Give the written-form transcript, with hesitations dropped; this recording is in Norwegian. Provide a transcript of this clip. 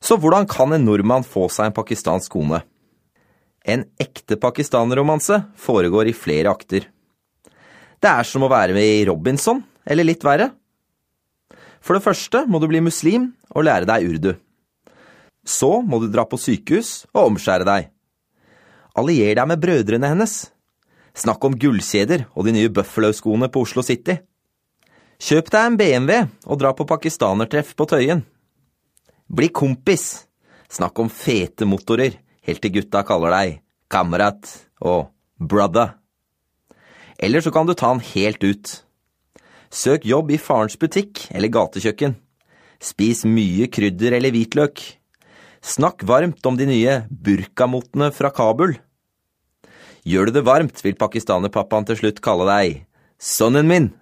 Så hvordan kan en nordmann få seg en pakistansk kone? En ekte pakistanerromanse foregår i flere akter. Det som å være med i Robinson, eller litt verre. For det første må du bli muslim og lære deg urdu. Så må du dra på sykehus og omskjære deg. Allier deg med brødrene hennes. Snakk om gullkjeder og de nye Buffalo-skoene på Oslo City. Kjøp deg en BMW og dra på pakistanertreff på Tøyen. Bli kompis. Snakk om fete motorer, helt til gutta kaller deg kamerat og brother. Eller så kan du ta den helt ut. Søk jobb i farens butikk eller gatekjøkken. Spis mye krydder eller hvitløk. Snakk varmt om de nye burkamotene fra Kabul. Gjør du det varmt, vil pakistanerpappaen til slutt kalle deg sønnen min.